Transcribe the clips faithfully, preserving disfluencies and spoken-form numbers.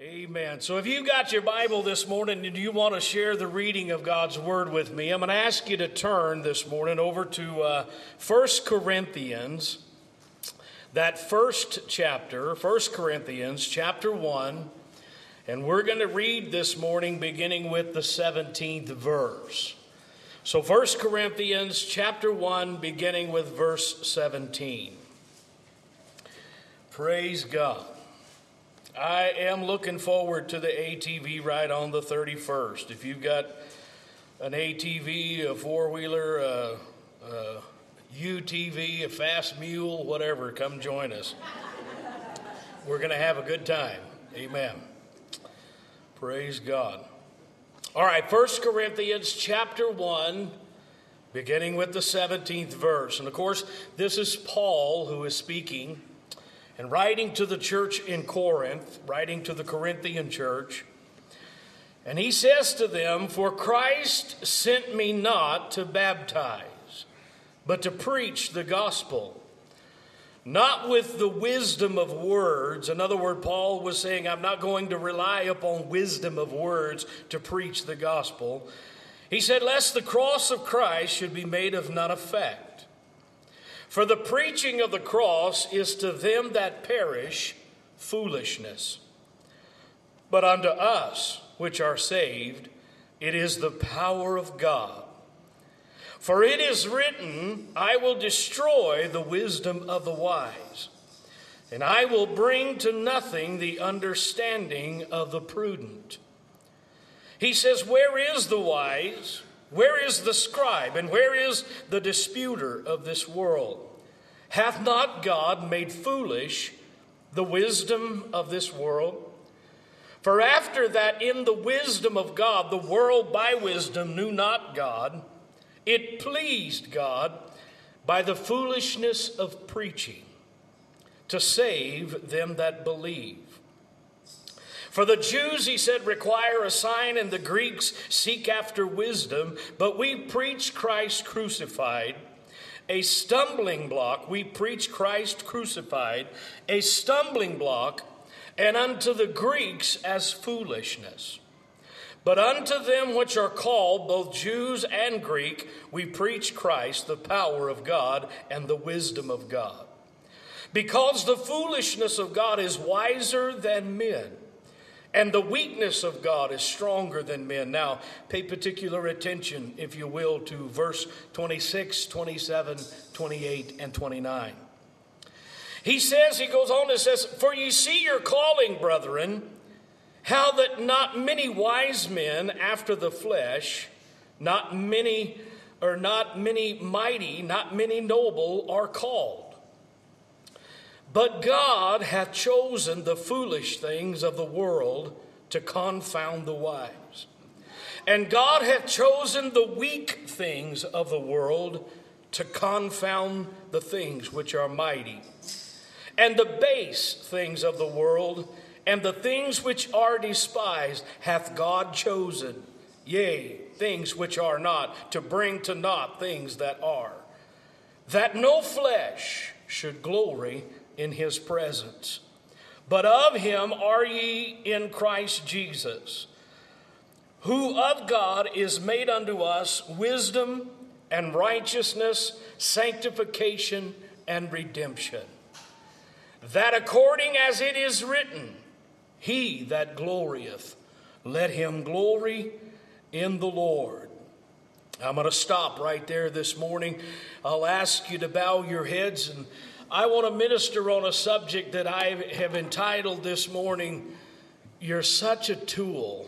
Amen. So if you got your Bible this morning and you want to share the reading of God's Word with me, I'm going to ask you to turn this morning over to uh, First Corinthians, that first chapter, First Corinthians chapter one, and we're going to read this morning beginning with the seventeenth verse. So First Corinthians chapter one, beginning with verse seventeen. Praise God. I am looking forward to the A T V ride on the thirty-first. If you've got an A T V, a four-wheeler, a, a U T V, a fast mule, whatever, come join us. We're going to have a good time. Amen. Praise God. All right, First Corinthians chapter one, beginning with the seventeenth verse. And of course, this is Paul who is speaking. And writing to the church in Corinth, writing to the Corinthian church, and he says to them, "For Christ sent me not to baptize, but to preach the gospel, not with the wisdom of words." In other words, Paul was saying, I'm not going to rely upon wisdom of words to preach the gospel. He said, "Lest the cross of Christ should be made of none effect. For the preaching of the cross is to them that perish foolishness. But unto us which are saved, it is the power of God. For it is written, I will destroy the wisdom of the wise, and I will bring to nothing the understanding of the prudent." He says, where is the wise? Where is the scribe, and where is the disputer of this world? Hath not God made foolish the wisdom of this world? For after that in the wisdom of God, the world by wisdom knew not God, it pleased God by the foolishness of preaching to save them that believe. For the Jews, he said, require a sign, and the Greeks seek after wisdom. But we preach Christ crucified, a stumbling block. We preach Christ crucified, a stumbling block, and unto the Greeks as foolishness. But unto them which are called, both Jews and Greek, we preach Christ, the power of God and the wisdom of God. Because the foolishness of God is wiser than men, and the weakness of God is stronger than men. Now, pay particular attention, if you will, to verse twenty-six, twenty-seven, twenty-eight, and twenty-nine. He says, he goes on and says, "For ye see your calling, brethren, how that not many wise men after the flesh, not many, or not many mighty, not many noble are called. But God hath chosen the foolish things of the world to confound the wise. And God hath chosen the weak things of the world to confound the things which are mighty. And the base things of the world and the things which are despised hath God chosen, yea, things which are not, to bring to naught things that are, that no flesh should glory in his presence. But of him are ye in Christ Jesus, who of God is made unto us wisdom and righteousness, sanctification and redemption. That according as it is written, he that glorieth, let him glory in the Lord." I'm going to stop right there this morning. I'll ask you to bow your heads, and I want to minister on a subject that I have entitled this morning, "You're Such a Tool."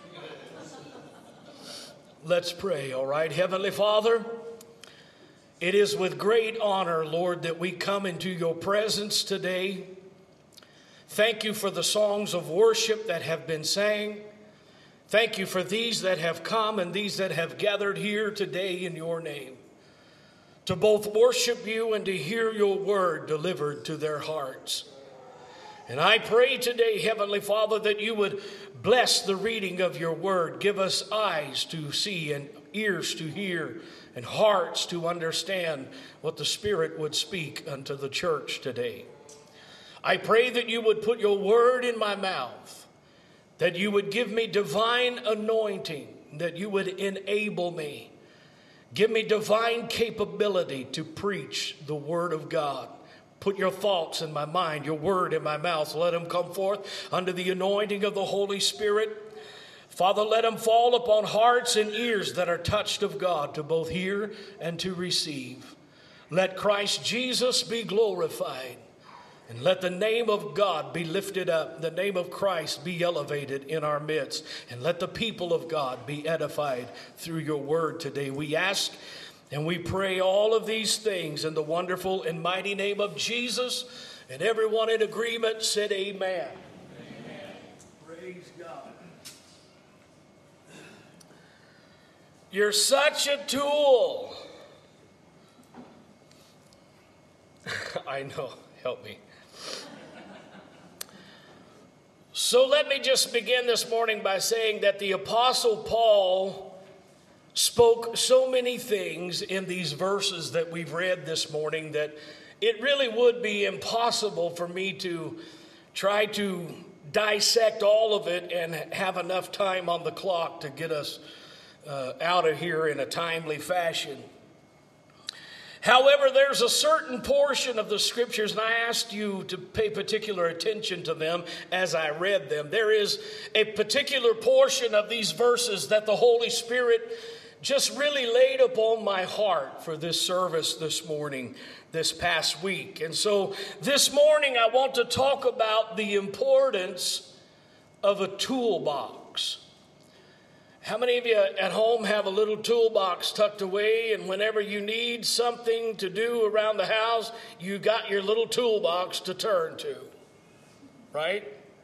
Let's pray, all right? Heavenly Father, it is with great honor, Lord, that we come into your presence today. Thank you for the songs of worship that have been sang. Thank you for these that have come and these that have gathered here today in your name, to both worship you and to hear your word delivered to their hearts. And I pray today, Heavenly Father, that you would bless the reading of your word. Give us eyes to see and ears to hear and hearts to understand what the Spirit would speak unto the church today. I pray that you would put your word in my mouth that you would give me divine anointing, that you would enable me. Give me divine capability to preach the word of God. Put your thoughts in my mind, your word in my mouth. Let them come forth under the anointing of the Holy Spirit. Father, let them fall upon hearts and ears that are touched of God to both hear and to receive. Let Christ Jesus be glorified. And let the name of God be lifted up, the name of Christ be elevated in our midst. And let the people of God be edified through your word today. We ask and we pray all of these things in the wonderful and mighty name of Jesus. And everyone in agreement said amen. Amen. Praise God. You're such a tool. I know. Help me. So let me just begin this morning by saying that the Apostle Paul spoke so many things in these verses that we've read this morning that it really would be impossible for me to try to dissect all of it and have enough time on the clock to get us uh, out of here in a timely fashion. However, there's a certain portion of the scriptures, and I asked you to pay particular attention to them as I read them. There is a particular portion of these verses that the Holy Spirit just really laid upon my heart for this service this morning, this past week. And so this morning I want to talk about the importance of a toolbox. How many of you at home have a little toolbox tucked away, and whenever you need something to do around the house, you got your little toolbox to turn to, right?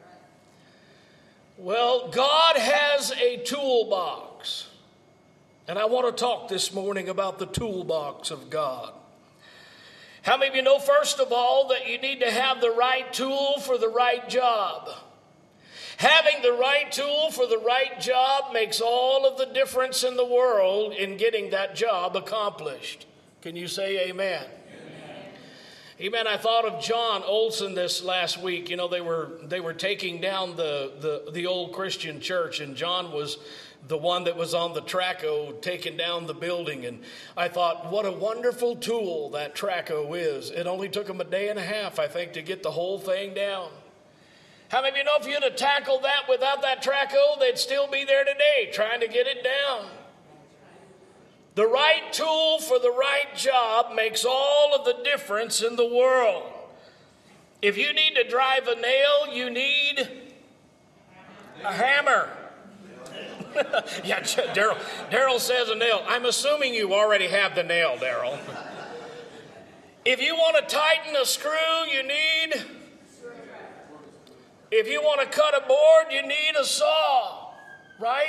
Well, God has a toolbox, and I want to talk this morning about the toolbox of God. How many of you know, first of all, that you need to have the right tool for the right job? Having the right tool for the right job makes all of the difference in the world in getting that job accomplished. Can you say amen? Amen. Amen. I thought of John Olson this last week. You know, they were they were taking down the, the, the old Christian church, and John was the one that was on the traco taking down the building. And I thought, what a wonderful tool that traco is. It only took them a day and a half, I think, to get the whole thing down. How many of you know if you'd have tackled that without that traco, they'd still be there today trying to get it down? The right tool for the right job makes all of the difference in the world. If you need to drive a nail, you need a hammer. Yeah, Daryl. Daryl says a nail. I'm assuming you already have the nail, Daryl. If you want to tighten a screw, you need... If you want to cut a board, you need a saw, right?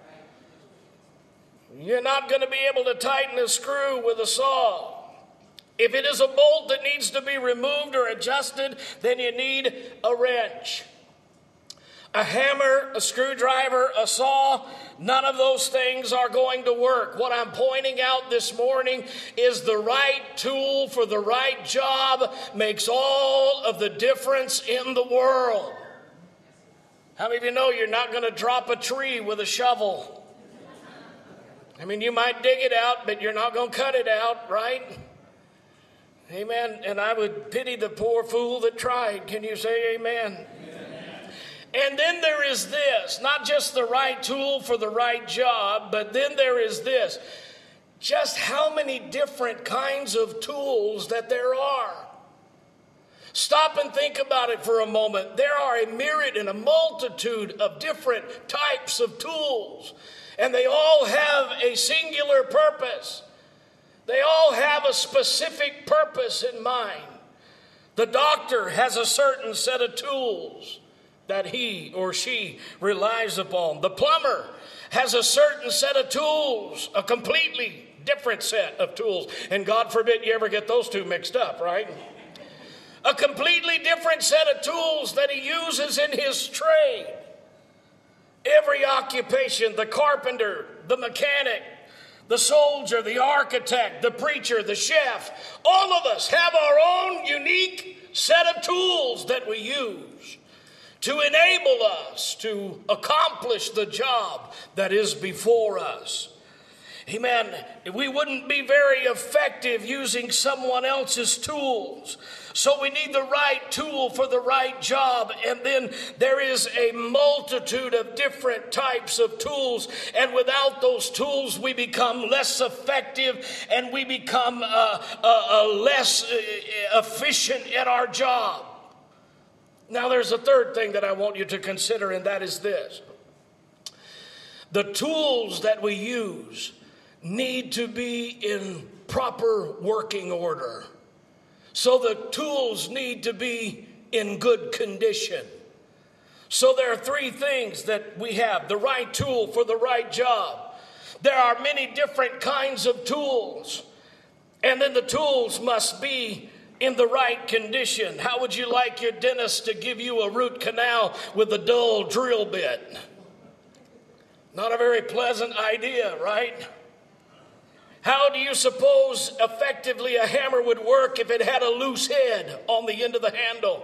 You're not going to be able to tighten a screw with a saw. If it is a bolt that needs to be removed or adjusted, then you need a wrench. A hammer, a screwdriver, a saw, none of those things are going to work. What I'm pointing out this morning is the right tool for the right job makes all of the difference in the world. How many of you know you're not going to drop a tree with a shovel? I mean, you might dig it out, but you're not going to cut it out, right? Amen. And I would pity the poor fool that tried. Can you say amen? Amen. And then there is this, not just the right tool for the right job, but then there is this, just how many different kinds of tools that there are. Stop and think about it for a moment. There are a myriad and a multitude of different types of tools, and they all have a singular purpose. They all have a specific purpose in mind. The doctor has a certain set of tools that he or she relies upon. The plumber has a certain set of tools, a completely different set of tools. And God forbid you ever get those two mixed up, right? A completely different set of tools that he uses in his trade. Every occupation, the carpenter, the mechanic, the soldier, the architect, the preacher, the chef, all of us have our own unique set of tools that we use to enable us to accomplish the job that is before us. Amen. We wouldn't be very effective using someone else's tools. So we need the right tool for the right job. And then there is a multitude of different types of tools. And without those tools, we become less effective and we become uh, uh, uh, less uh, efficient at our job. Now, there's a third thing that I want you to consider, and that is this. The tools that we use need to be in proper working order. So the tools need to be in good condition. So there are three things that we have: the right tool for the right job. There are many different kinds of tools. And then the tools must be in the right condition. How would you like your dentist to give you a root canal with a dull drill bit? Not a very pleasant idea, right? How do you suppose effectively a hammer would work if it had a loose head on the end of the handle?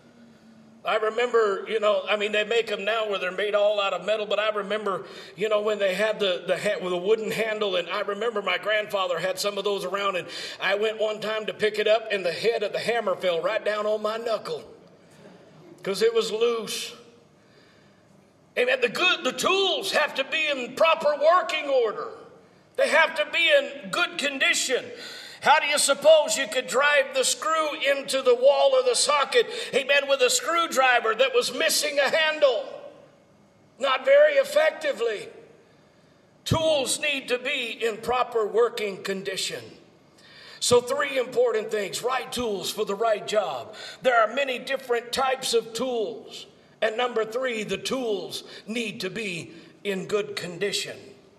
I remember, you know, I mean, they make them now where they're made all out of metal, but I remember, you know, when they had the, the ha- with a wooden handle, and I remember my grandfather had some of those around, and I went one time to pick it up, and the head of the hammer fell right down on my knuckle because it was loose. Amen. The good, the tools have to be in proper working order. They have to be in good condition. How do you suppose you could drive the screw into the wall or the socket, amen, with a screwdriver that was missing a handle? Not very effectively. Tools need to be in proper working condition. So three important things: right tools for the right job. There are many different types of tools. And number three, the tools need to be in good condition.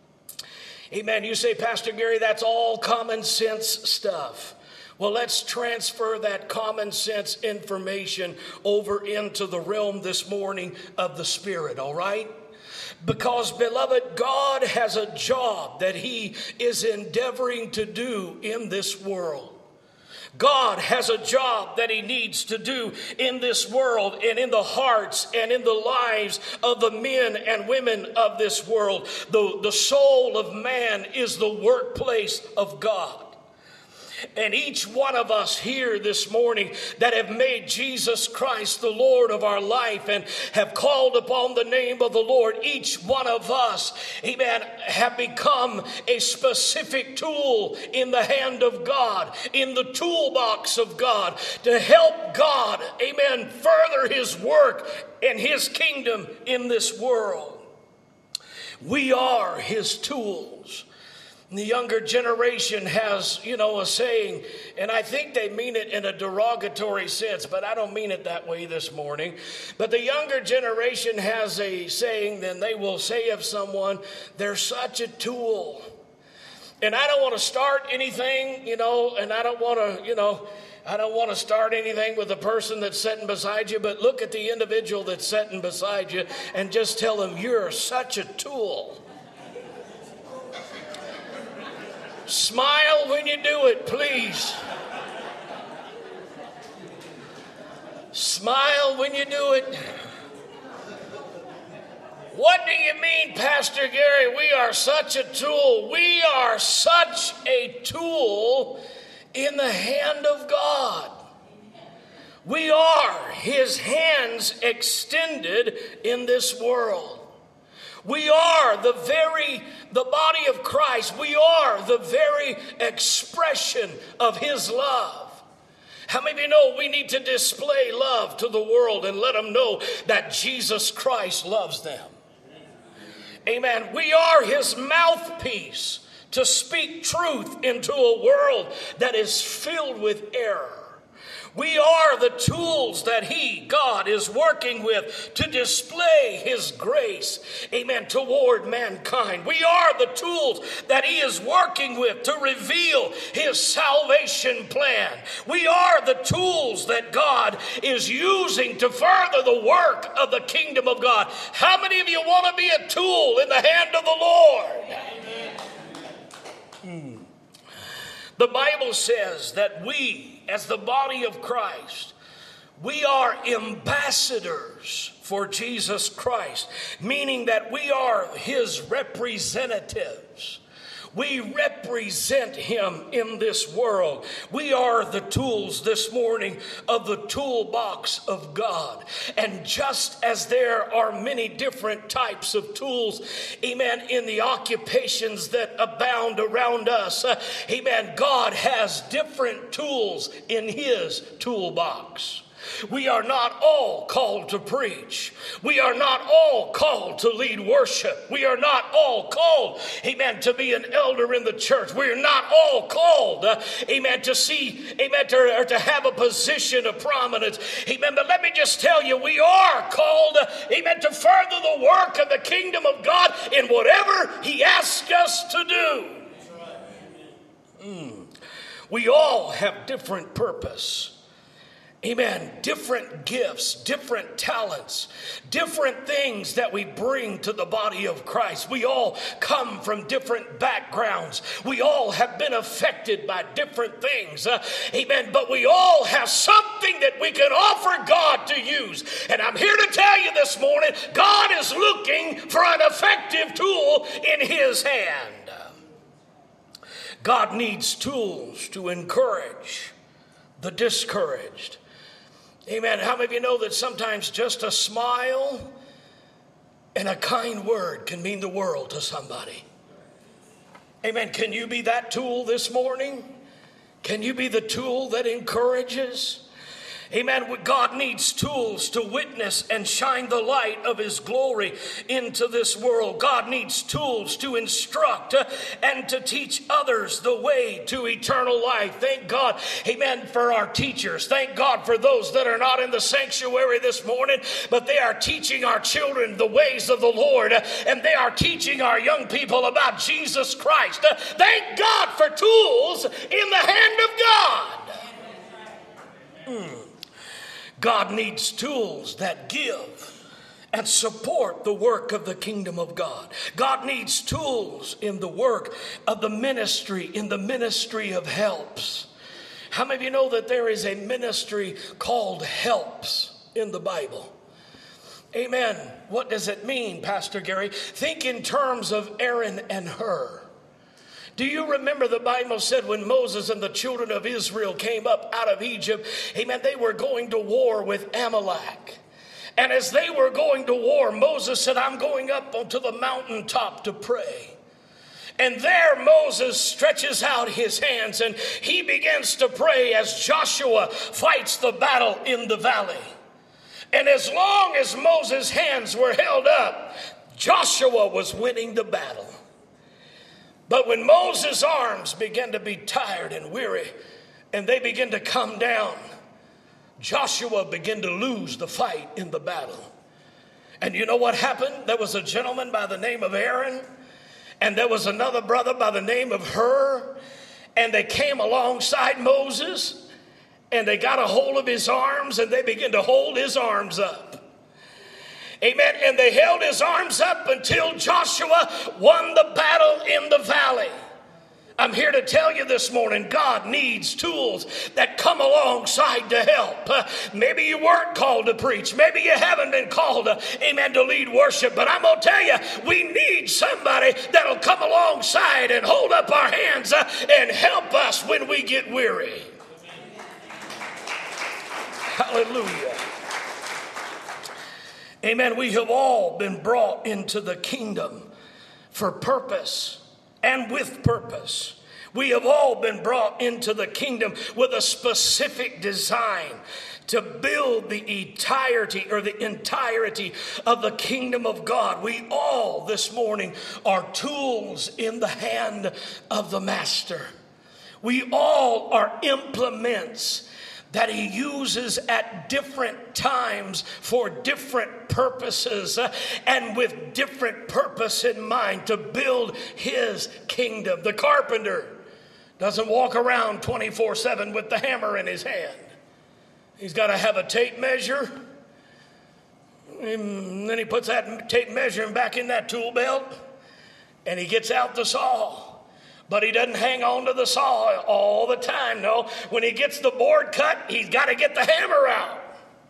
Amen. You say, Pastor Gary, that's all common sense stuff. Well, let's transfer that common sense information over into the realm this morning of the Spirit, all right? Because, beloved, God has a job that He is endeavoring to do in this world. God has a job that He needs to do in this world and in the hearts and in the lives of the men and women of this world. The, the soul of man is the workplace of God. And each one of us here this morning that have made Jesus Christ the Lord of our life and have called upon the name of the Lord, each one of us, amen, have become a specific tool in the hand of God, in the toolbox of God, to help God, amen, further His work and His kingdom in this world. We are His tools. The younger generation has, you know, a saying, and I think they mean it in a derogatory sense, but I don't mean it that way this morning. But the younger generation has a saying, then they will say of someone, they're such a tool. And I don't want to start anything, you know, and I don't want to, you know, I don't want to start anything with the person that's sitting beside you, but look at the individual that's sitting beside you and just tell them, you're such a tool. Smile when you do it, please. Smile when you do it. What do you mean, Pastor Gary? We are such a tool. We are such a tool in the hand of God. We are His hands extended in this world. We are the very, the body of Christ. We are the very expression of His love. How many of you know we need to display love to the world and let them know that Jesus Christ loves them? Amen. We are His mouthpiece to speak truth into a world that is filled with error. We are the tools that He, God, is working with to display His grace, amen, toward mankind. We are the tools that He is working with to reveal His salvation plan. We are the tools that God is using to further the work of the kingdom of God. How many of you want to be a tool in the hand of the Lord? Amen. Mm. The Bible says that we, as the body of Christ, We are ambassadors for Jesus Christ, meaning that we are his representatives. We represent him in this world. We are the tools this morning of the toolbox of God. And just as there are many different types of tools, amen, in the occupations that abound around us, uh, amen, God has different tools in his toolbox. We are not all called to preach. We are not all called to lead worship. We are not all called, amen, to be an elder in the church. We are not all called, uh, amen, to see, amen, to, or to have a position of prominence. Amen, but let me just tell you, we are called, uh, amen, to further the work of the kingdom of God in whatever he asks us to do. Mm. We all have different purpose. Amen. Different gifts, different talents, different things that we bring to the body of Christ. We all come from different backgrounds. We all have been affected by different things. Uh, amen. But we all have something that we can offer God to use. And I'm here to tell you this morning, God is looking for an effective tool in his hand. God needs tools to encourage the discouraged. Amen. How many of you know that sometimes just a smile and a kind word can mean the world to somebody? Amen. Can you be that tool this morning? Can you be the tool that encourages? Amen. God needs tools to witness and shine the light of his glory into this world. God needs tools to instruct uh, and to teach others the way to eternal life. Thank God, amen, for our teachers. Thank God for those that are not in the sanctuary this morning, but they are teaching our children the ways of the Lord, uh, and they are teaching our young people about Jesus Christ. Uh, thank God for tools in the hand of God. Hmm. God needs tools that give and support the work of the kingdom of God. God needs tools in the work of the ministry, in the ministry of helps. How many of you know that there is a ministry called helps in the Bible? Amen. What does it mean, Pastor Gary? Think in terms of Aaron and Hur. Do you remember the Bible said when Moses and the children of Israel came up out of Egypt, amen, they were going to war with Amalek. And as they were going to war, Moses said, I'm going up onto the mountaintop to pray. And there Moses stretches out his hands and he begins to pray as Joshua fights the battle in the valley. And as long as Moses' hands were held up, Joshua was winning the battle. But when Moses' arms began to be tired and weary and they began to come down, Joshua began to lose the fight in the battle. And you know what happened? There was a gentleman by the name of Aaron, and there was another brother by the name of Hur, and they came alongside Moses, and they got a hold of his arms, and they began to hold his arms up. Amen. And they held his arms up until Joshua won the battle in the valley. I'm here to tell you this morning, God needs tools that come alongside to help. Uh, maybe you weren't called to preach. Maybe you haven't been called, uh, amen, to lead worship. But I'm going to tell you, we need somebody that'll come alongside and hold up our hands uh, and help us when we get weary. Hallelujah. Amen. We have all been brought into the kingdom for purpose and with purpose. We have all been brought into the kingdom with a specific design to build the entirety or the entirety of the kingdom of God. We all this morning are tools in the hand of the master. We all are implements that he uses at different times for different purposes uh, and with different purpose in mind to build his kingdom. The carpenter doesn't walk around twenty-four seven with the hammer in his hand. He's got to have a tape measure, and then he puts that tape measure back in that tool belt, and he gets out the saw. But he doesn't hang on to the saw all the time. No, when he gets the board cut, he's got to get the hammer out.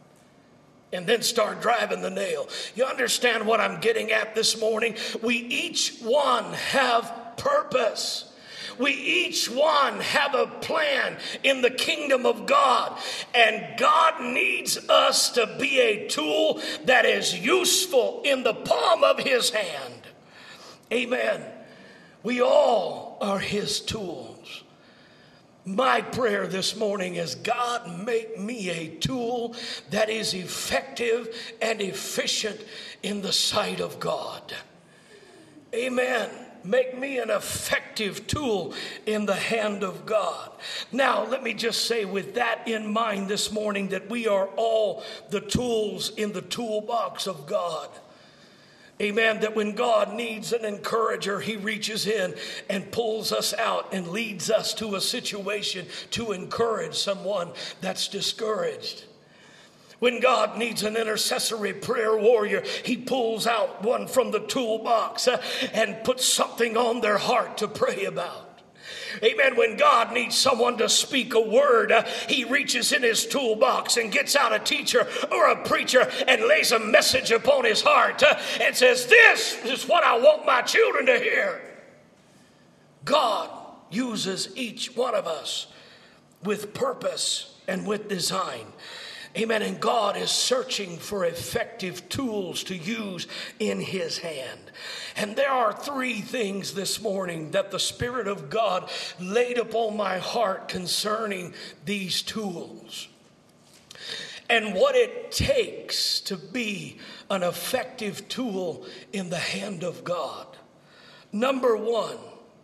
and then start driving the nail. You understand what I'm getting at this morning? We each one have purpose. We each one have a plan in the kingdom of God, and God needs us to be a tool that is useful in the palm of his hand. Amen. We all are his tools. My prayer this morning is, God, make me a tool that is effective and efficient in the sight of God. Amen. Make me an effective tool in the hand of God. Now, let me just say with that in mind this morning that we are all the tools in the toolbox of God. Amen. That when God needs an encourager, he reaches in and pulls us out and leads us to a situation to encourage someone that's discouraged. When God needs an intercessory prayer warrior, he pulls out one from the toolbox uh, and puts something on their heart to pray about. Amen. When God needs someone to speak a word, uh, he reaches in his toolbox and gets out a teacher or a preacher and lays a message upon his heart uh, and says, this is what I want my children to hear. God uses each one of us with purpose and with design. Amen. And God is searching for effective tools to use in his hand. And there are three things this morning that the Spirit of God laid upon my heart concerning these tools and what it takes to be an effective tool in the hand of God. Number one,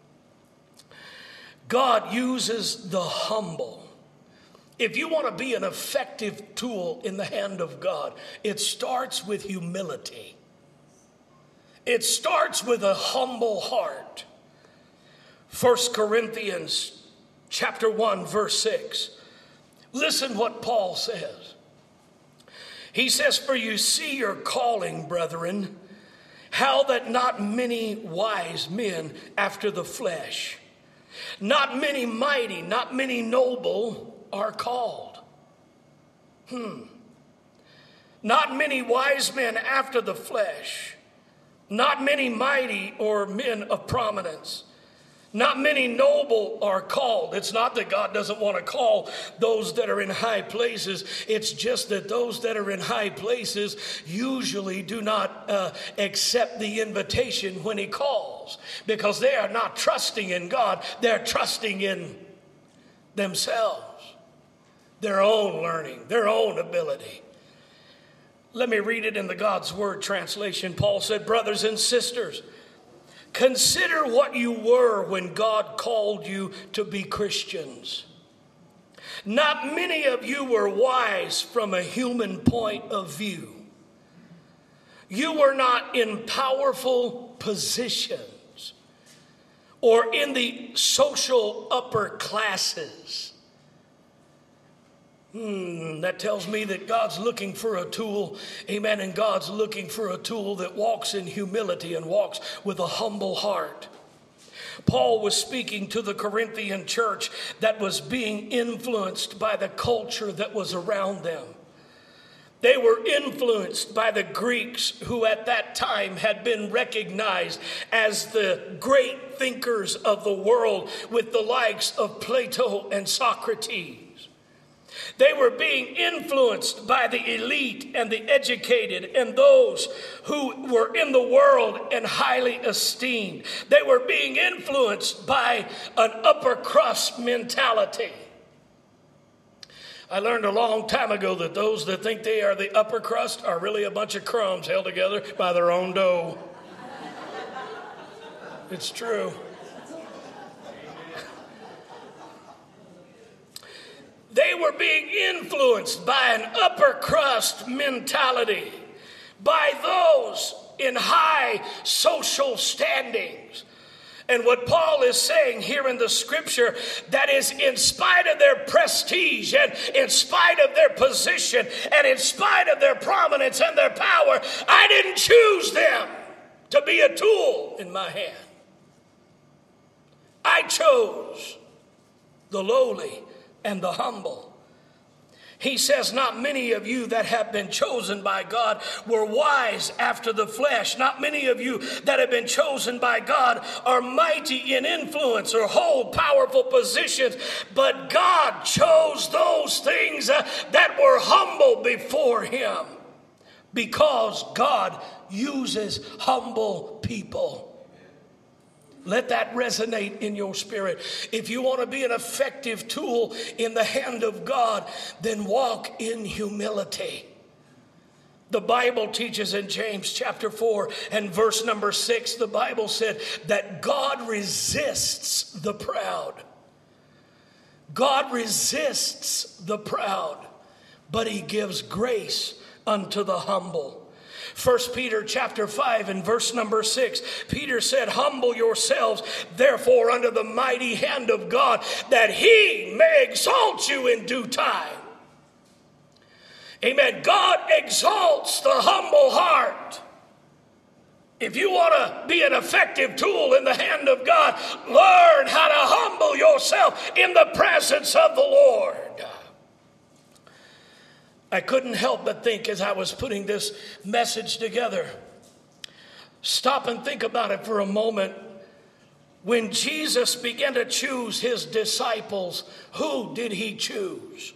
God uses the humble. If you want to be an effective tool in the hand of God, it starts with humility. It starts with a humble heart. First Corinthians chapter one, verse six. Listen what Paul says. He says, for you see your calling, brethren, how that not many wise men after the flesh, not many mighty, not many noble are called. Hmm. Not many wise men after the flesh, not many mighty or men of prominence, not many noble are called. It's not that God doesn't want to call those that are in high places. It's just that those that are in high places usually do not uh, accept the invitation when he calls, because they are not trusting in God. They're trusting in themselves, their own learning, their own ability. Let me read it in the God's Word translation. Paul said, brothers and sisters, consider what you were when God called you to be Christians. Not many of you were wise from a human point of view. You were not in powerful positions or in the social upper classes. Hmm, that tells me that God's looking for a tool, amen, and God's looking for a tool that walks in humility and walks with a humble heart. Paul was speaking to the Corinthian church that was being influenced by the culture that was around them. They were influenced by the Greeks, who at that time had been recognized as the great thinkers of the world, with the likes of Plato and Socrates. They were being influenced by the elite and the educated and those who were in the world and highly esteemed. They were being influenced by an upper crust mentality. I learned a long time ago that those that think they are the upper crust are really a bunch of crumbs held together by their own dough. It's true. They were being influenced by an upper crust mentality, by those in high social standings. And what Paul is saying here in the scripture, that is, in spite of their prestige and in spite of their position and in spite of their prominence and their power, I didn't choose them to be a tool in my hand. I chose the lowly and the humble. He says, not many of you that have been chosen by God were wise after the flesh. Not many of you that have been chosen by God are mighty in influence or hold powerful positions. But God chose those things uh, that were humble before him, because God uses humble people. Let that resonate in your spirit. If you want to be an effective tool in the hand of God, then walk in humility. The Bible teaches in James chapter four and verse number six, the Bible said that God resists the proud. God resists the proud, but he gives grace unto the humble. First Peter chapter five and verse number six, Peter said, humble yourselves therefore under the mighty hand of God, that he may exalt you in due time. Amen. God exalts the humble heart. If you want to be an effective tool in the hand of God, learn how to humble yourself in the presence of the Lord. I couldn't help but think as I was putting this message together, stop and think about it for a moment. When Jesus began to choose his disciples, who did he choose?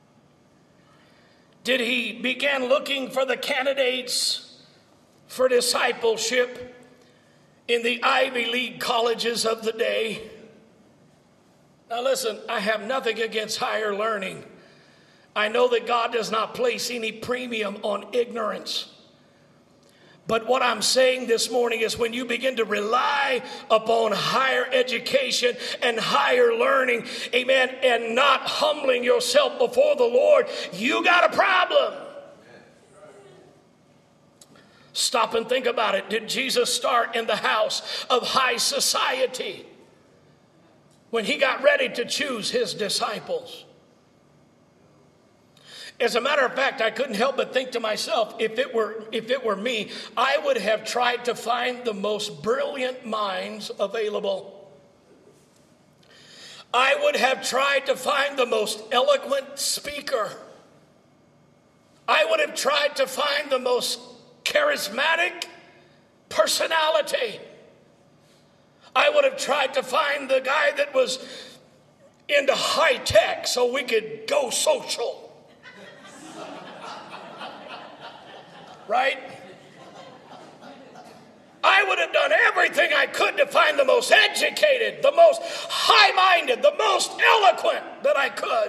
Did he begin looking for the candidates for discipleship in the Ivy League colleges of the day? Now listen, I have nothing against higher learning. I know that God does not place any premium on ignorance. But what I'm saying this morning is when you begin to rely upon higher education and higher learning, amen, and not humbling yourself before the Lord, you got a problem. Stop and think about it. Did Jesus start in the house of high society when he got ready to choose his disciples? As a matter of fact, I couldn't help but think to myself, if it were if it were me, I would have tried to find the most brilliant minds available. I would have tried to find the most eloquent speaker. I would have tried to find the most charismatic personality. I would have tried to find the guy that was into high tech so we could go social. Right? I would have done everything I could to find the most educated, the most high-minded, the most eloquent that I could.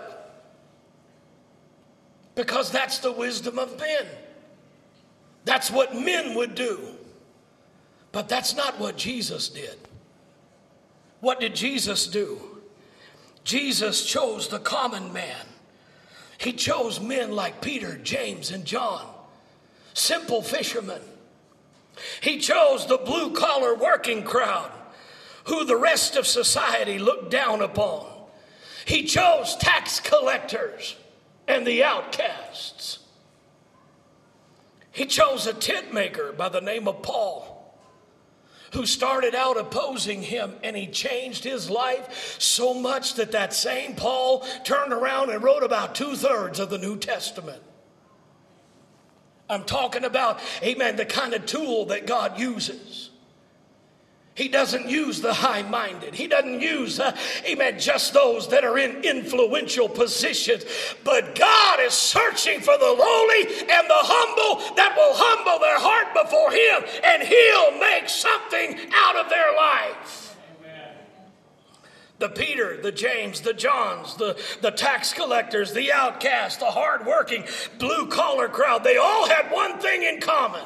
Because that's the wisdom of men. That's what men would do. But that's not what Jesus did. What did Jesus do? Jesus chose the common man. He chose men like Peter, James, and John. Simple fishermen. He chose the blue-collar working crowd who the rest of society looked down upon. He chose tax collectors and the outcasts. He chose a tent maker by the name of Paul, who started out opposing him, and he changed his life so much that that same Paul turned around and wrote about two-thirds of the New Testament. I'm talking about, amen, the kind of tool that God uses. He doesn't use the high-minded. He doesn't use, uh, amen, just those that are in influential positions. But God is searching for the lowly and the humble that will humble their heart before him, and he'll make something out of their life. The Peter, the James, the Johns, the, the tax collectors, the outcasts, the hardworking, blue-collar crowd, they all had one thing in common.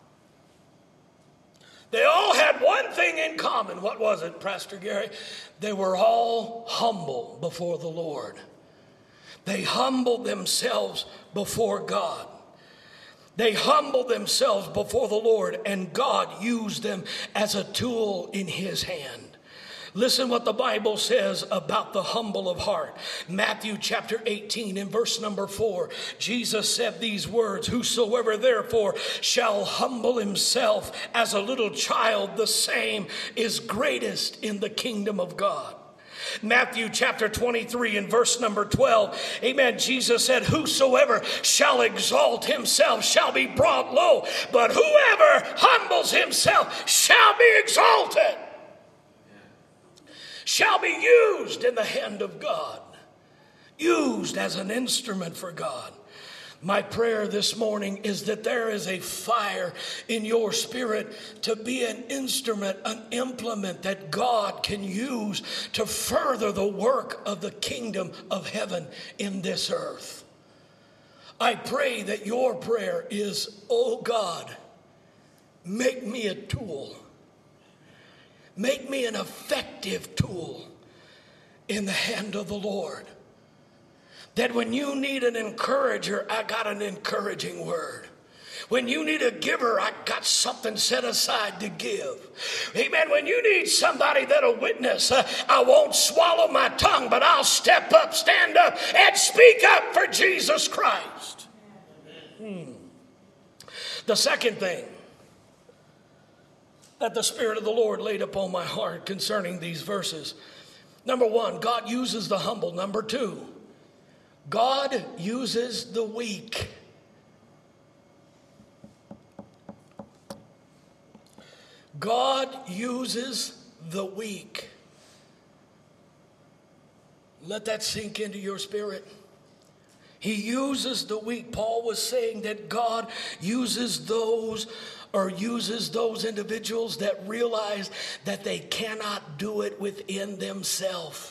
They all had one thing in common. What was it, Pastor Gary? They were all humble before the Lord. They humbled themselves before God. They humbled themselves before the Lord, and God used them as a tool in his hand. Listen what the Bible says about the humble of heart. Matthew chapter eighteen and verse number four. Jesus said these words, "Whosoever therefore shall humble himself as a little child, the same is greatest in the kingdom of God. Matthew chapter twenty-three and verse number twelve. Amen. Jesus said, whosoever shall exalt himself shall be brought low, but whoever humbles himself shall be exalted. Shall be used in the hand of God. Used as an instrument for God. My prayer this morning is that there is a fire in your spirit to be an instrument, an implement that God can use to further the work of the kingdom of heaven in this earth. I pray that your prayer is, oh God, make me a tool. Make me an effective tool in the hand of the Lord. That when you need an encourager, I got an encouraging word. When you need a giver, I got something set aside to give. Amen. When you need somebody that'll witness, uh, I won't swallow my tongue, but I'll step up, stand up, and speak up for Jesus Christ. Hmm. The second thing that the Spirit of the Lord laid upon my heart concerning these verses. Number one, God uses the humble. Number two, God uses the weak. God uses the weak. Let that sink into your spirit. He uses the weak. Paul was saying that God uses those or uses those individuals that realize that they cannot do it within themselves.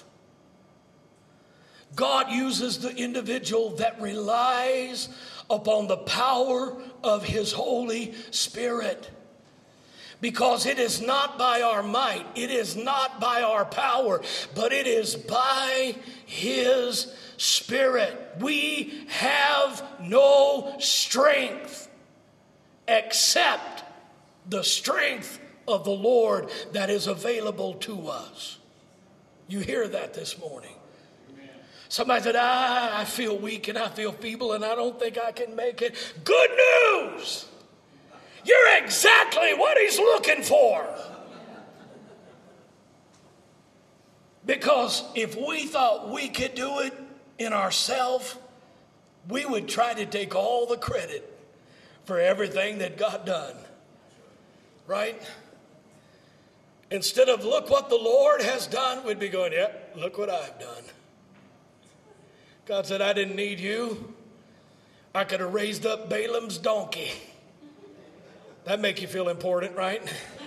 God uses the individual that relies upon the power of his Holy Spirit. Because it is not by our might, it is not by our power, but it is by his Spirit. We have no strength except the strength of the Lord that is available to us. You hear that this morning? Somebody said, ah, I feel weak and I feel feeble and I don't think I can make it. Good news! You're exactly what he's looking for. Because if we thought we could do it in ourselves, we would try to take all the credit for everything that God done. Right? Instead of look what the Lord has done, we'd be going, yep, look what I've done. God said, I didn't need you. I could have raised up Balaam's donkey. That make you feel important, right?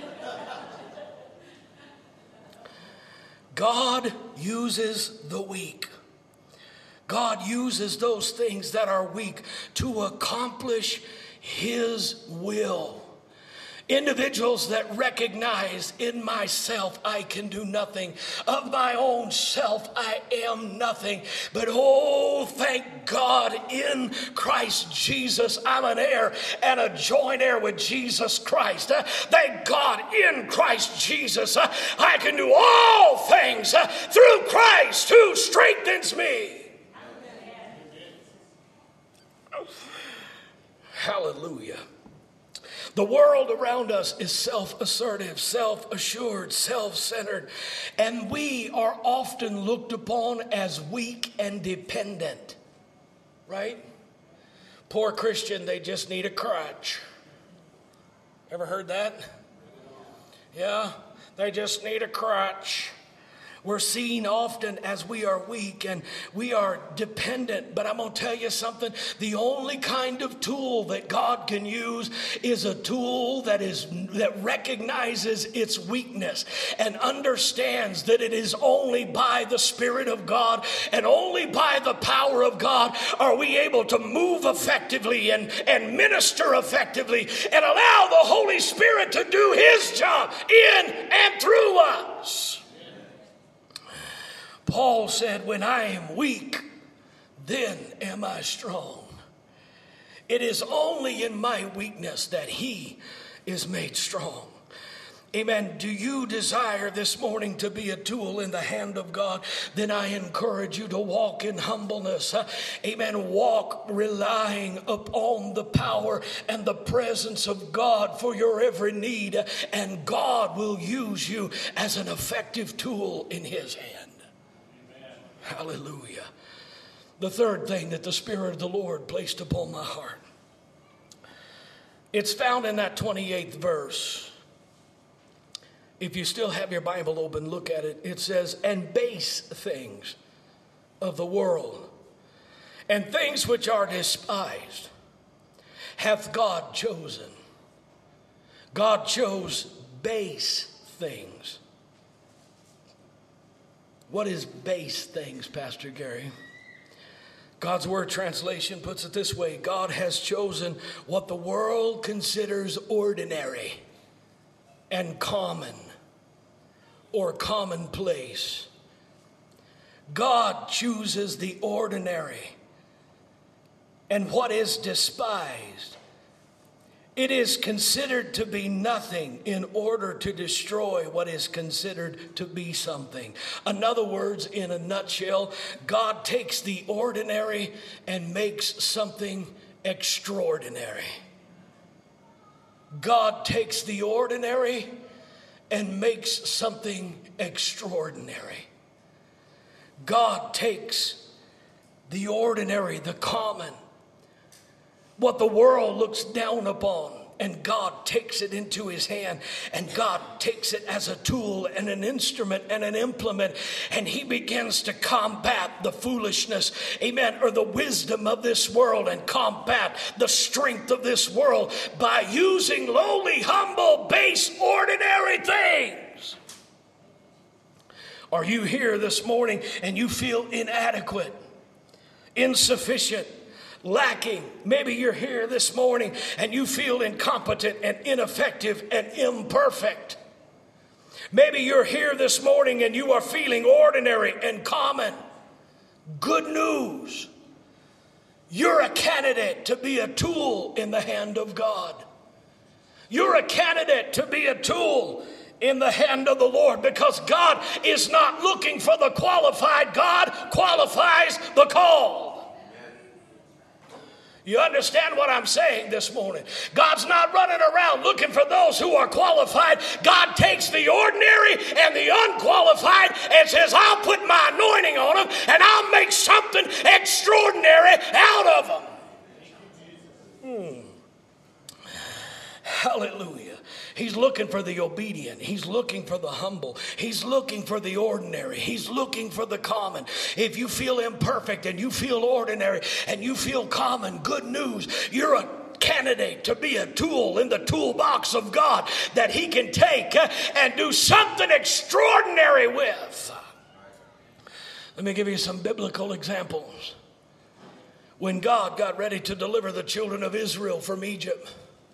God uses the weak. God uses those things that are weak to accomplish his will. Individuals that recognize in myself I can do nothing. Of my own self I am nothing. But oh, thank God in Christ Jesus I'm an heir and a joint heir with Jesus Christ. Uh, thank God in Christ Jesus uh, I can do all things uh, through Christ who strengthens me. Oh, hallelujah. The world around us is self-assertive, self-assured, self-centered, and we are often looked upon as weak and dependent, right? Poor Christian, they just need a crutch. Ever heard that? Yeah, they just need a crutch. We're seen often as we are weak and we are dependent. But I'm going to tell you something. The only kind of tool that God can use is a tool that is that recognizes its weakness and understands that it is only by the Spirit of God and only by the power of God are we able to move effectively and, and minister effectively and allow the Holy Spirit to do his job in and through us. Paul said, when I am weak, then am I strong. It is only in my weakness that he is made strong. Amen. Do you desire this morning to be a tool in the hand of God? Then I encourage you to walk in humbleness. Amen. Walk relying upon the power and the presence of God for your every need. And God will use you as an effective tool in his hand. Hallelujah. The third thing that the Spirit of the Lord placed upon my heart, it's found in that twenty-eighth verse. If you still have your Bible open, look at it. It says, and base things of the world, and things which are despised, hath God chosen. God chose base things. What is base things, Pastor Gary? God's Word translation puts it this way: God has chosen what the world considers ordinary and common or commonplace. God chooses the ordinary and what is despised. It is considered to be nothing in order to destroy what is considered to be something. In other words, in a nutshell, God takes the ordinary and makes something extraordinary. God takes the ordinary and makes something extraordinary. God takes the ordinary, the common, what the world looks down upon, and God takes it into his hand, and God takes it as a tool and an instrument and an implement, and he begins to combat the foolishness, amen, or the wisdom of this world, and combat the strength of this world by using lowly, humble, base, ordinary things. Are you here this morning and you feel inadequate, insufficient, lacking? Maybe you're here this morning and you feel incompetent and ineffective and imperfect. Maybe you're here this morning and you are feeling ordinary and common. Good news. You're a candidate to be a tool in the hand of God. You're a candidate to be a tool in the hand of the Lord, because God is not looking for the qualified. God qualifies the call. You understand what I'm saying this morning? God's not running around looking for those who are qualified. God takes the ordinary and the unqualified and says, I'll put my anointing on them and I'll make something extraordinary out of them. Hmm. Hallelujah. He's looking for the obedient. He's looking for the humble. He's looking for the ordinary. He's looking for the common. If you feel imperfect and you feel ordinary and you feel common, good news. You're a candidate to be a tool in the toolbox of God that he can take and do something extraordinary with. Let me give you some biblical examples. When God got ready to deliver the children of Israel from Egypt,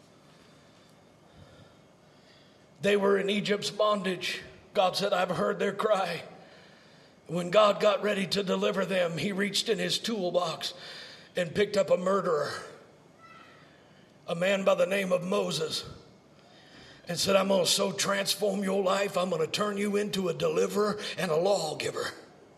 they were in Egypt's bondage. God said, I've heard their cry. When God got ready to deliver them, he reached in his toolbox and picked up a murderer, a man by the name of Moses, and said, I'm going to so transform your life, I'm going to turn you into a deliverer and a lawgiver.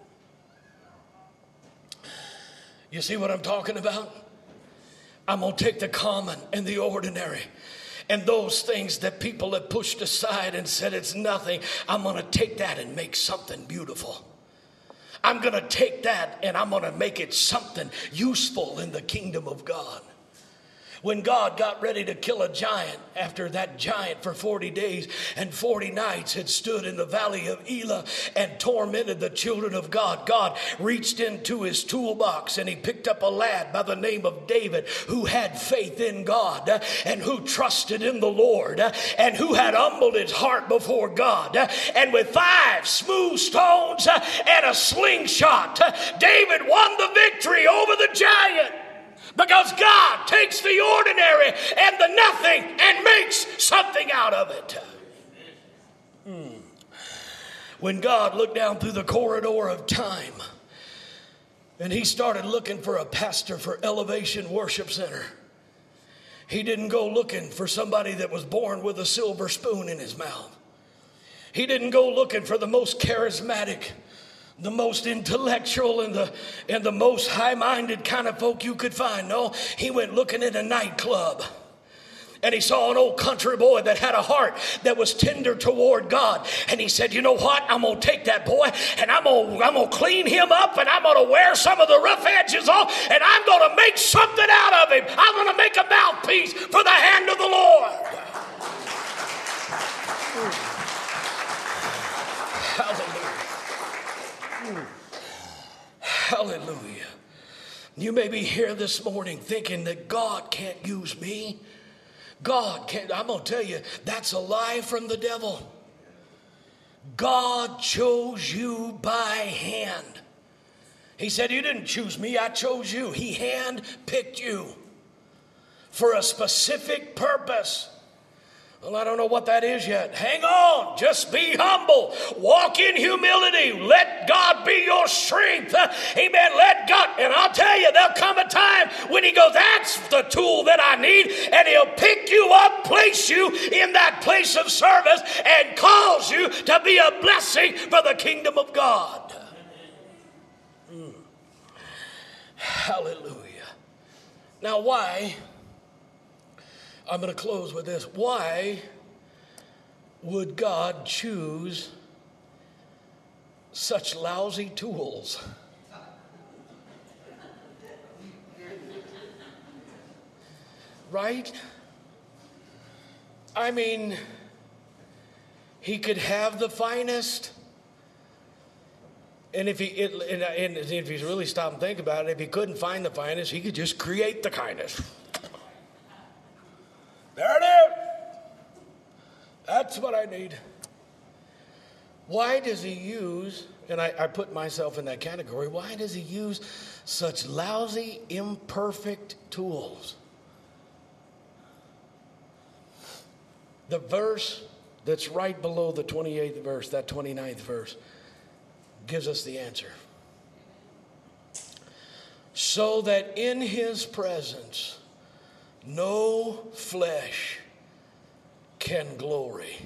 You see what I'm talking about? I'm going to take the common and the ordinary, and those things that people have pushed aside and said it's nothing, I'm going to take that and make something beautiful. I'm going to take that and I'm going to make it something useful in the kingdom of God. When God got ready to kill a giant, after that giant for forty days and forty nights had stood in the valley of Elah and tormented the children of God, God reached into his toolbox and he picked up a lad by the name of David, who had faith in God and who trusted in the Lord and who had humbled his heart before God. And with five smooth stones and a slingshot, David won the victory over the giant. Because God takes the ordinary and the nothing and makes something out of it. Hmm. When God looked down through the corridor of time and he started looking for a pastor for Elevation Worship Center, he didn't go looking for somebody that was born with a silver spoon in his mouth. He didn't go looking for the most charismatic, the most intellectual and the and the most high-minded kind of folk you could find. No, he went looking at a nightclub. And he saw an old country boy that had a heart that was tender toward God. And he said, you know what? I'm going to take that boy and I'm going to I'm going to clean him up and I'm going to wear some of the rough edges off and I'm going to make something out of him. I'm going to make a mouthpiece for the hand of the Lord. Hallelujah. Hallelujah. You may be here this morning thinking that God can't use me. God can't. I'm going to tell you, that's a lie from the devil. God chose you by hand. He said, you didn't choose me, I chose you. He hand-picked you for a specific purpose. Well, I don't know what that is yet. Hang on. Just be humble. Walk in humility. Let God be your strength. Uh, amen. Let God. And I'll tell you, there'll come a time when he goes, that's the tool that I need. And he'll pick you up, place you in that place of service, and cause you to be a blessing for the kingdom of God. Mm. Hallelujah. Now, why? I'm going to close with this. Why would God choose such lousy tools? Right? I mean, he could have the finest. And if he it, and, and if he's really stopped and think about it, if he couldn't find the finest, he could just create the kindest. There it is. That's what I need. Why does he use, and I, I put myself in that category, why does he use such lousy, imperfect tools? The verse that's right below the twenty-eighth verse, that twenty-ninth verse, gives us the answer. So that in his presence no flesh can glory.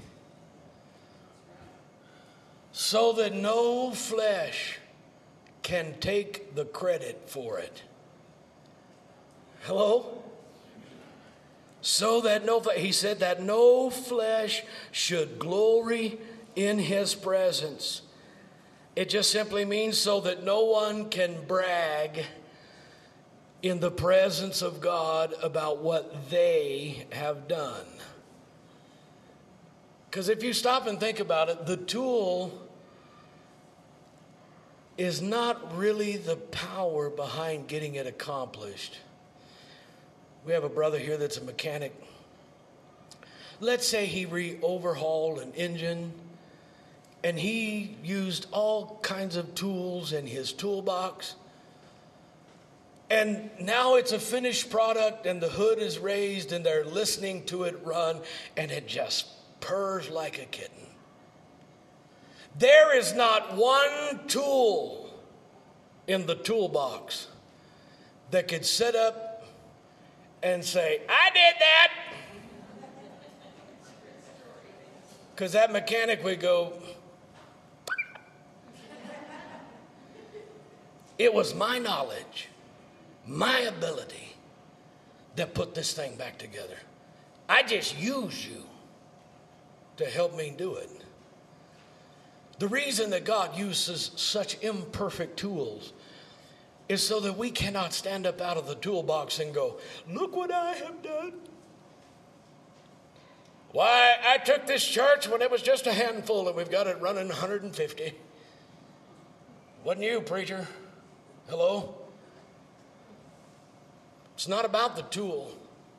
So that no flesh can take the credit for it. Hello? So that no, he said that no flesh should glory in his presence. It just simply means so that no one can brag in the presence of God about what they have done. Because if you stop and think about it, the tool is not really the power behind getting it accomplished. We have a brother here that's a mechanic. Let's say he re-overhauled an engine and he used all kinds of tools in his toolbox. And now it's a finished product and the hood is raised and they're listening to it run and it just purrs like a kitten. There is not one tool in the toolbox that could sit up and say, I did that. Because that mechanic would go, it was my knowledge, my ability that put this thing back together. I just used you to help me do it. The reason that God uses such imperfect tools is so that we cannot stand up out of the toolbox and go, look what I have done. Why, I took this church when it was just a handful and we've got it running one hundred fifty. Wasn't you, preacher? Hello? It's not about the tool.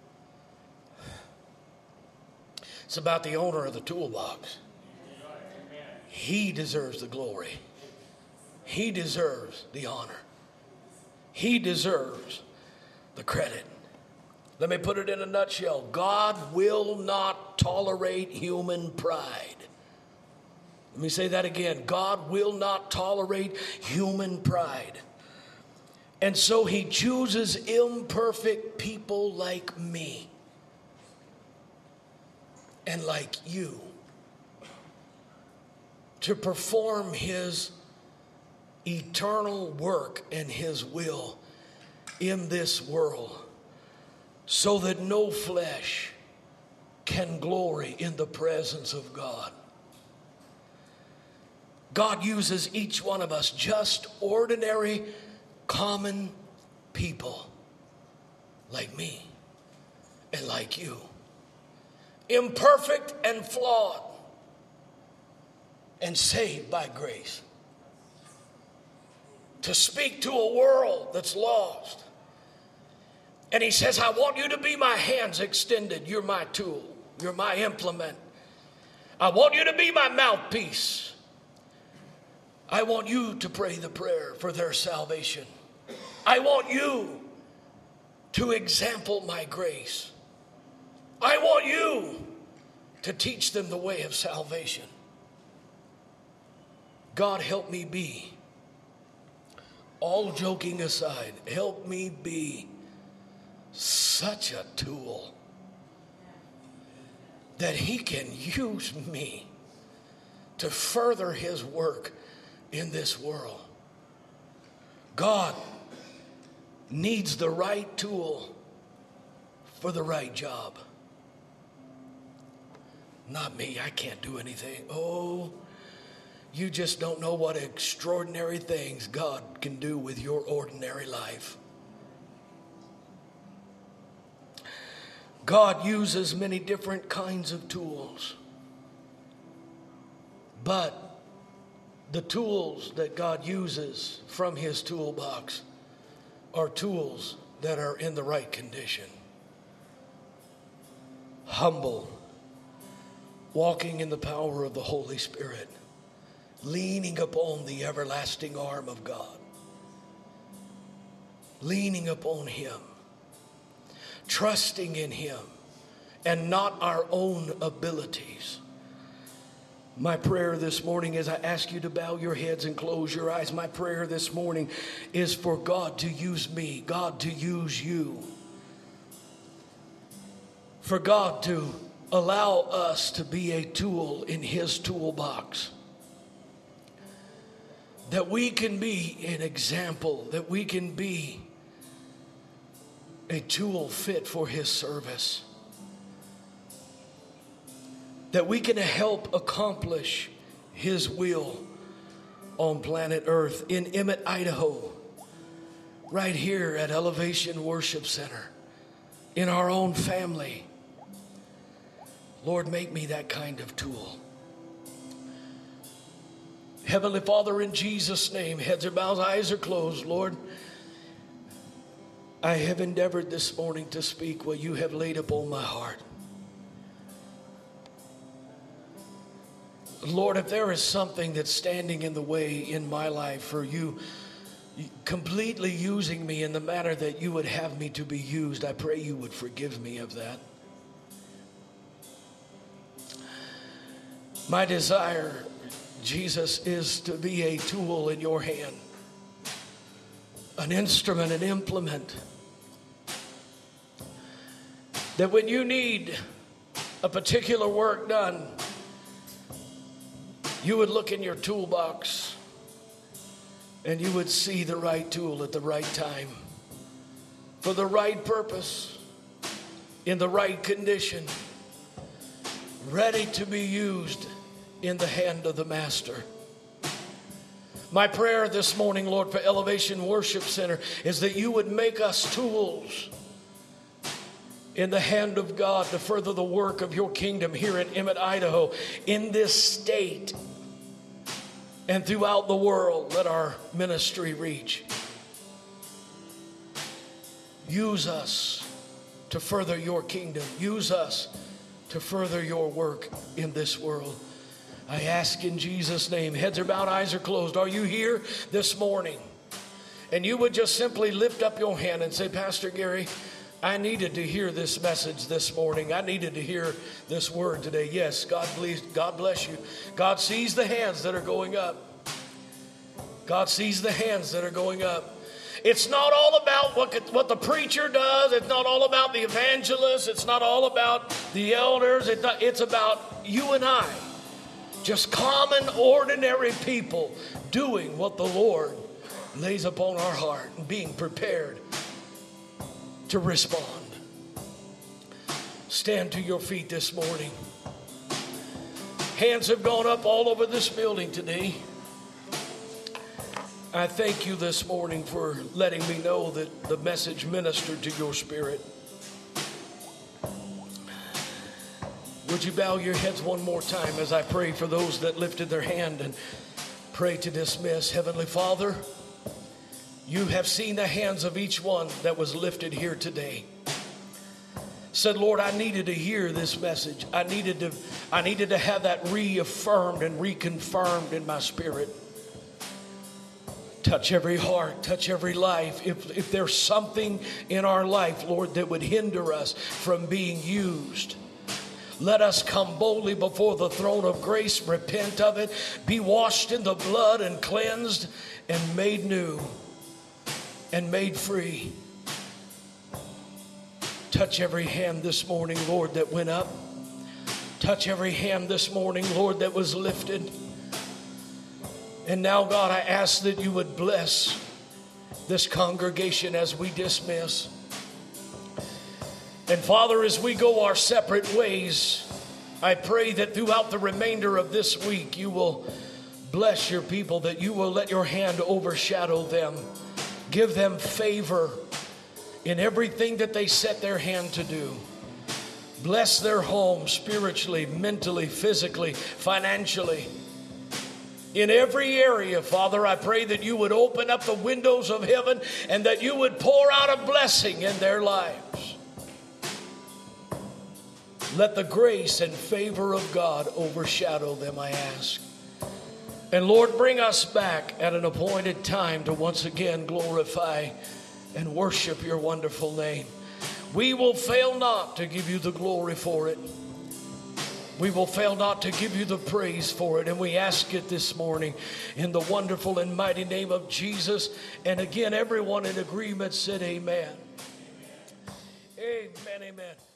It's about the owner of the toolbox. He deserves the glory. He deserves the honor. He deserves the credit. Let me put it in a nutshell. God will not tolerate human pride. Let me say that again. God will not tolerate human pride. And so he chooses imperfect people like me and like you to perform his eternal work and his will in this world so that no flesh can glory in the presence of God. God uses each one of us, just ordinary, common people like me and like you. Imperfect and flawed and saved by grace. To speak to a world that's lost. And he says, I want you to be my hands extended. You're my tool. You're my implement. I want you to be my mouthpiece. I want you to pray the prayer for their salvation. I want you to example my grace. I want you to teach them the way of salvation. God, help me be, all joking aside, help me be such a tool that he can use me to further his work in this world. God needs the right tool for the right job. Not me, I can't do anything. Oh, you just don't know what extraordinary things God can do with your ordinary life. God uses many different kinds of tools. But the tools that God uses from his toolbox are tools that are in the right condition. Humble, walking in the power of the Holy Spirit, leaning upon the everlasting arm of God, leaning upon him, trusting in him and not our own abilities. My prayer this morning, as I ask you to bow your heads and close your eyes, my prayer this morning is for God to use me, God to use you, for God to allow us to be a tool in his toolbox, that we can be an example, that we can be a tool fit for his service, that we can help accomplish his will on planet Earth, in Emmett, Idaho, right here at Elevation Worship Center, in our own family. Lord, make me that kind of tool. Heavenly Father, in Jesus' name, heads are bowed, eyes are closed. Lord, I have endeavored this morning to speak what you have laid upon my heart. Lord, if there is something that's standing in the way in my life for you completely using me in the manner that you would have me to be used, I pray you would forgive me of that. My desire, Jesus, is to be a tool in your hand, an instrument, an implement, that when you need a particular work done, you would look in your toolbox and you would see the right tool at the right time, for the right purpose, in the right condition, ready to be used in the hand of the Master. My prayer this morning, Lord, for Elevation Worship Center is that you would make us tools in the hand of God to further the work of your kingdom here in Emmett, Idaho, in this state, and throughout the world. Let our ministry reach. Use us to further your kingdom. Use us to further your work in this world. I ask in Jesus' name. Heads are bowed, eyes are closed. Are you here this morning? And you would just simply lift up your hand and say, Pastor Gary, I needed to hear this message this morning. I needed to hear this word today. Yes, God bless, God bless you. God sees the hands that are going up. God sees the hands that are going up. It's not all about what, what the preacher does. It's not all about the evangelist. It's not all about the elders. It's, not, it's about you and I. Just common, ordinary people doing what the Lord lays upon our heart and being prepared to respond. Stand to your feet this morning. Hands have gone up all over this building today. I thank you this morning for letting me know that the message ministered to your spirit. Would you bow your heads one more time as I pray for those that lifted their hand and pray to dismiss? Heavenly Father, you have seen the hands of each one that was lifted here today. Said, Lord, I needed to hear this message. I needed to, I needed to have that reaffirmed and reconfirmed in my spirit. Touch every heart, touch every life. If, if there's something in our life, Lord, that would hinder us from being used, let us come boldly before the throne of grace, repent of it, be washed in the blood and cleansed and made new and made free. Touch every hand this morning, Lord, that went up. Touch every hand this morning, Lord, that was lifted. And now, God, I ask that you would bless this congregation as we dismiss. And Father, as we go our separate ways, I pray that throughout the remainder of this week, you will bless your people, that you will let your hand overshadow them. Give them favor in everything that they set their hand to do. Bless their home spiritually, mentally, physically, financially. In every area, Father, I pray that you would open up the windows of heaven and that you would pour out a blessing in their lives. Let the grace and favor of God overshadow them, I ask. And Lord, bring us back at an appointed time to once again glorify and worship your wonderful name. We will fail not to give you the glory for it. We will fail not to give you the praise for it. And we ask it this morning in the wonderful and mighty name of Jesus. And again, everyone in agreement said amen. Amen, amen. amen.